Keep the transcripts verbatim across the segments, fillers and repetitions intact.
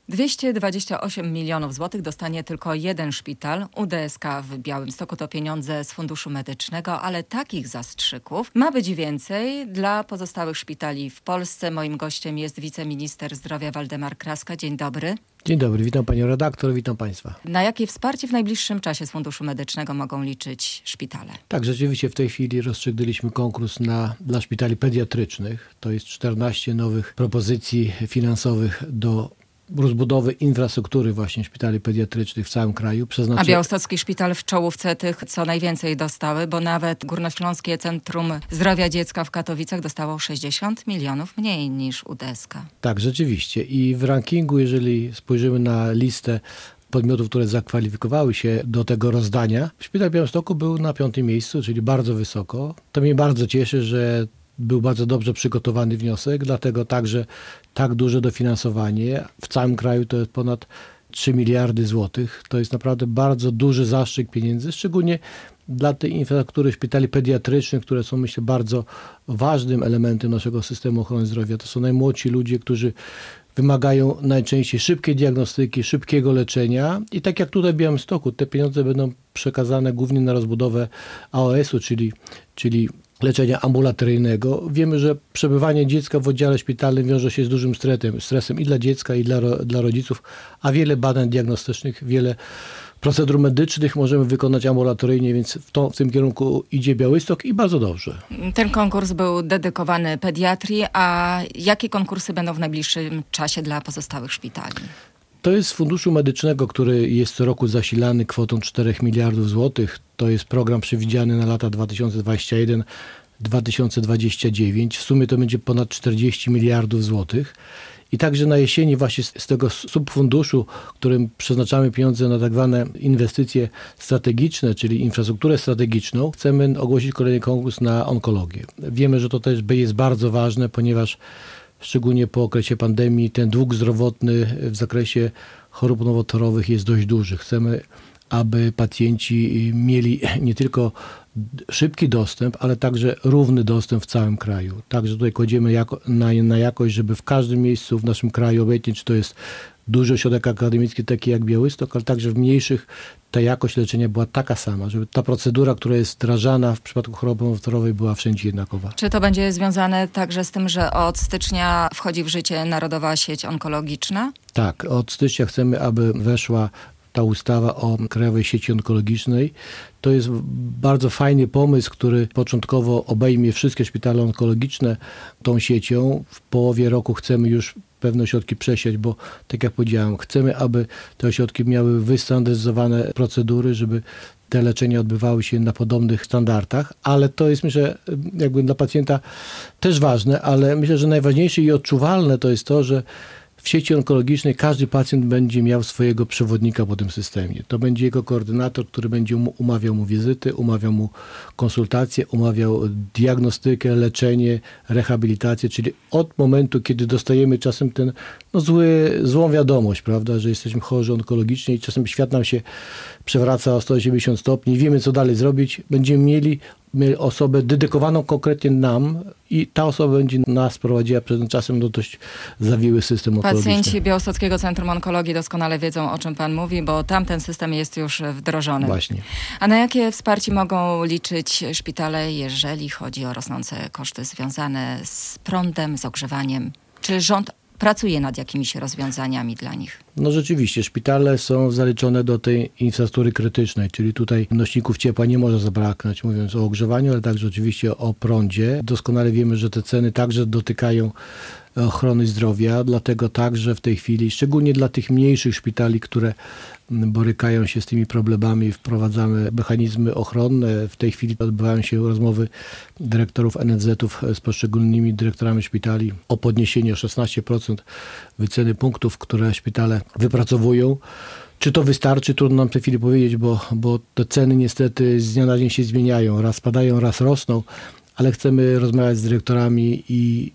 dwieście dwadzieścia osiem milionów złotych dostanie tylko jeden szpital, U D S K w Białymstoku. To pieniądze z Funduszu Medycznego, ale takich zastrzyków ma być więcej dla pozostałych szpitali w Polsce. Moim gościem jest wiceminister zdrowia Waldemar Kraska. Dzień dobry. Dzień dobry, witam panią redaktor, witam państwa. Na jakie wsparcie w najbliższym czasie z Funduszu Medycznego mogą liczyć szpitale? Tak, rzeczywiście w tej chwili rozstrzygnęliśmy konkurs na, dla szpitali pediatrycznych. To jest czternaście nowych propozycji finansowych do rozbudowy infrastruktury właśnie szpitali pediatrycznych w całym kraju. Przeznaczy... A Białostocki Szpital w czołówce tych, co najwięcej dostały, bo nawet Górnośląskie Centrum Zdrowia Dziecka w Katowicach dostało sześćdziesiąt milionów mniej niż U D S K. Tak, rzeczywiście. I w rankingu, jeżeli spojrzymy na listę podmiotów, które zakwalifikowały się do tego rozdania, Szpital w Białymstoku był na piątym miejscu, czyli bardzo wysoko. To mnie bardzo cieszy, że był bardzo dobrze przygotowany wniosek, dlatego także tak duże dofinansowanie. W całym kraju to jest ponad trzy miliardy złotych. To jest naprawdę bardzo duży zastrzyk pieniędzy, szczególnie dla tej infrastruktury szpitali pediatrycznych, które są, myślę, bardzo ważnym elementem naszego systemu ochrony zdrowia. To są najmłodsi ludzie, którzy wymagają najczęściej szybkiej diagnostyki, szybkiego leczenia i tak jak tutaj w Białymstoku, te pieniądze będą przekazane głównie na rozbudowę A O S-u, czyli, czyli leczenia ambulatoryjnego. Wiemy, że przebywanie dziecka w oddziale szpitalnym wiąże się z dużym stresem, stresem i dla dziecka, i dla, dla rodziców, a wiele badań diagnostycznych, wiele procedur medycznych możemy wykonać ambulatoryjnie, więc w, to, w tym kierunku idzie Białystok i bardzo dobrze. Ten konkurs był dedykowany pediatrii, a jakie konkursy będą w najbliższym czasie dla pozostałych szpitali? To jest z Funduszu Medycznego, który jest co roku zasilany kwotą czterech miliardów złotych. To jest program przewidziany na lata dwa tysiące dwudziesty pierwszy do dwa tysiące dwudziestego dziewiątego. W sumie to będzie ponad czterdzieści miliardów złotych. I także na jesieni właśnie z tego subfunduszu, którym przeznaczamy pieniądze na tak zwane inwestycje strategiczne, czyli infrastrukturę strategiczną, chcemy ogłosić kolejny konkurs na onkologię. Wiemy, że to też jest bardzo ważne, ponieważ szczególnie po okresie pandemii ten dług zdrowotny w zakresie chorób nowotworowych jest dość duży. Chcemy, aby pacjenci mieli nie tylko szybki dostęp, ale także równy dostęp w całym kraju. Także tutaj kładziemy jako, na, na jakość, żeby w każdym miejscu w naszym kraju, obojętnie czy to jest duży ośrodek akademicki taki jak Białystok, ale także w mniejszych ta jakość leczenia była taka sama, żeby ta procedura, która jest wdrażana w przypadku choroby nowotworowej, była wszędzie jednakowa. Czy to będzie związane także z tym, że od stycznia wchodzi w życie Narodowa Sieć Onkologiczna? Tak, od stycznia chcemy, aby weszła ta ustawa o Krajowej Sieci Onkologicznej. To jest bardzo fajny pomysł, który początkowo obejmie wszystkie szpitale onkologiczne tą siecią. W połowie roku chcemy już pewne ośrodki przesiać, bo tak jak powiedziałem, chcemy, aby te ośrodki miały wystandaryzowane procedury, żeby te leczenia odbywały się na podobnych standardach, ale to jest, myślę, jakby dla pacjenta też ważne, ale myślę, że najważniejsze i odczuwalne to jest to, że w sieci onkologicznej każdy pacjent będzie miał swojego przewodnika po tym systemie. To będzie jego koordynator, który będzie umawiał mu wizyty, umawiał mu konsultacje, umawiał diagnostykę, leczenie, rehabilitację, czyli od momentu, kiedy dostajemy czasem ten no, zły, złą wiadomość, prawda, że jesteśmy chorzy onkologicznie i czasem świat nam się przewraca o sto osiemdziesiąt stopni, wiemy co dalej zrobić, będziemy mieli osobę dedykowaną konkretnie nam i ta osoba będzie nas prowadziła przed czasem do dość zawiły system onkologiczny. Pacjenci Białostockiego Centrum Onkologii doskonale wiedzą, o czym pan mówi, bo tam ten system jest już wdrożony. Właśnie. A na jakie wsparcie mogą liczyć szpitale, jeżeli chodzi o rosnące koszty związane z prądem, z ogrzewaniem? Czy rząd pracuje nad jakimiś rozwiązaniami dla nich? No rzeczywiście, szpitale są zaliczone do tej infrastruktury krytycznej, czyli tutaj nośników ciepła nie może zabraknąć, mówiąc o ogrzewaniu, ale także oczywiście o prądzie. Doskonale wiemy, że te ceny także dotykają ochrony zdrowia, dlatego także w tej chwili, szczególnie dla tych mniejszych szpitali, które borykają się z tymi problemami, wprowadzamy mechanizmy ochronne. W tej chwili odbywają się rozmowy dyrektorów N F Z-ów z poszczególnymi dyrektorami szpitali o podniesienie o szesnaście procent wyceny punktów, które szpitale wypracowują. Czy to wystarczy? Trudno nam w tej chwili powiedzieć, bo, bo te ceny niestety z dnia na dzień się zmieniają. Raz spadają, raz rosną, ale chcemy rozmawiać z dyrektorami i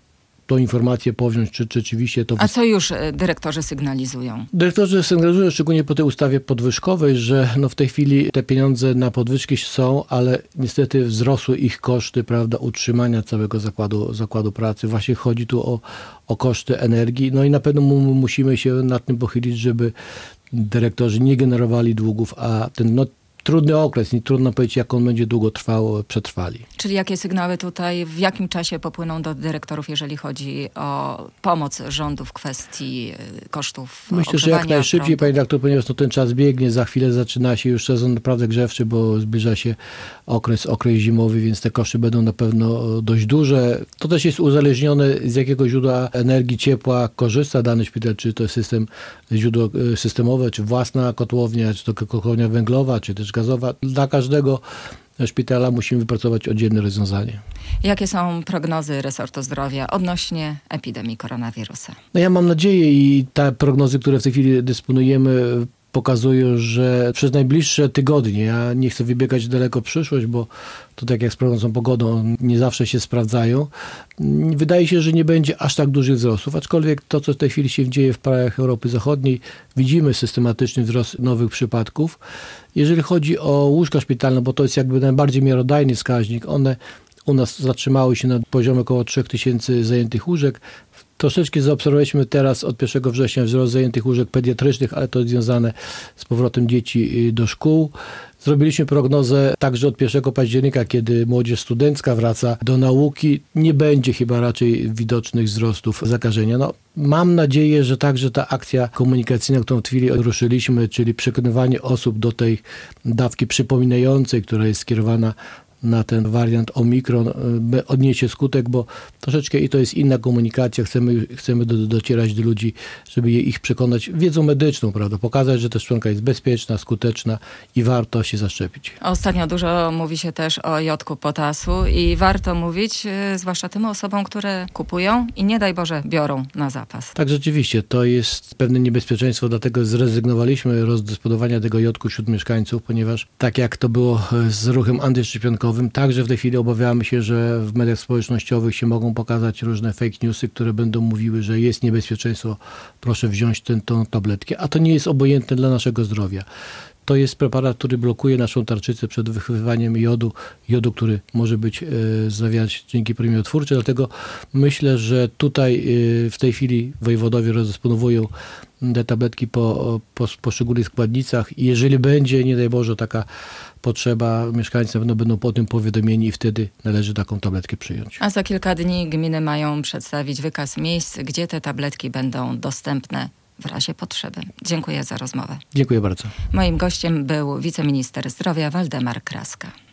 tą informację powziąć, czy, czy rzeczywiście to... A co już dyrektorzy sygnalizują? Dyrektorzy sygnalizują, szczególnie po tej ustawie podwyżkowej, że no w tej chwili te pieniądze na podwyżki są, ale niestety wzrosły ich koszty, prawda, utrzymania całego zakładu, zakładu pracy. Właśnie chodzi tu o, o koszty energii. No i na pewno mu, musimy się nad tym pochylić, żeby dyrektorzy nie generowali długów, a ten no, trudny okres, nie trudno powiedzieć, jak on będzie długo trwał, przetrwali. Czyli jakie sygnały tutaj, w jakim czasie popłyną do dyrektorów, jeżeli chodzi o pomoc rządu w kwestii kosztów Myślę, że jak najszybciej, panie redaktor, ponieważ no ten czas biegnie, za chwilę zaczyna się już sezon naprawdę grzewczy, bo zbliża się okres, okres zimowy, więc te koszty będą na pewno dość duże. To też jest uzależnione, z jakiego źródła energii, ciepła korzysta dany szpital, czy to jest system, źródło systemowe, czy własna kotłownia, czy to kotłownia węglowa, czy też gazowa. Dla każdego szpitala musimy wypracować oddzielne rozwiązanie. Jakie są prognozy resortu zdrowia odnośnie epidemii koronawirusa? No ja mam nadzieję i te prognozy, które w tej chwili dysponujemy, pokazują, że przez najbliższe tygodnie, ja nie chcę wybiegać daleko w przyszłość, bo to tak jak z prognozą pogodą nie zawsze się sprawdzają. Wydaje się, że nie będzie aż tak dużych wzrostów, aczkolwiek to, co w tej chwili się dzieje w krajach Europy Zachodniej, widzimy systematyczny wzrost nowych przypadków. Jeżeli chodzi o łóżka szpitalne, bo to jest jakby najbardziej miarodajny wskaźnik, one u nas zatrzymały się na poziomie około trzy tysiące zajętych łóżek. Troszeczkę zaobserwowaliśmy teraz od pierwszego września wzrost zajętych łóżek pediatrycznych, ale to jest związane z powrotem dzieci do szkół. Zrobiliśmy prognozę także od pierwszego października, kiedy młodzież studencka wraca do nauki. Nie będzie chyba raczej widocznych wzrostów zakażenia. No, mam nadzieję, że także ta akcja komunikacyjna, którą w chwili ruszyliśmy, czyli przekonywanie osób do tej dawki przypominającej, która jest skierowana na ten wariant Omikron, odniesie skutek, bo troszeczkę i to jest inna komunikacja. Chcemy, chcemy do, docierać do ludzi, żeby je ich przekonać wiedzą medyczną, prawda? Pokazać, że ta szczepionka jest bezpieczna, skuteczna i warto się zaszczepić. Ostatnio dużo mówi się też o jodku potasu i warto mówić, yy, zwłaszcza tym osobom, które kupują i nie daj Boże biorą na zapas. Tak, rzeczywiście, to jest pewne niebezpieczeństwo, dlatego zrezygnowaliśmy z rozdysponowania tego jodku wśród mieszkańców, ponieważ tak jak to było z ruchem antyszczepionkowym, także w tej chwili obawiamy się, że w mediach społecznościowych się mogą pokazać różne fake newsy, które będą mówiły, że jest niebezpieczeństwo, proszę wziąć tę, tą tabletkę, a to nie jest obojętne dla naszego zdrowia. To jest preparat, który blokuje naszą tarczycę przed wychwywaniem jodu, jodu, który może być e, zawierać czynniki promieniotwórcze, dlatego myślę, że tutaj e, w tej chwili wojewodowie rozdysponowują te tabletki po, po poszczególnych składnicach i jeżeli będzie, nie daj Boże, taka potrzeba, mieszkańcy będą, będą po tym powiadomieni i wtedy należy taką tabletkę przyjąć. A za kilka dni gminy mają przedstawić wykaz miejsc, gdzie te tabletki będą dostępne w razie potrzeby. Dziękuję za rozmowę. Dziękuję bardzo. Moim gościem był wiceminister zdrowia Waldemar Kraska.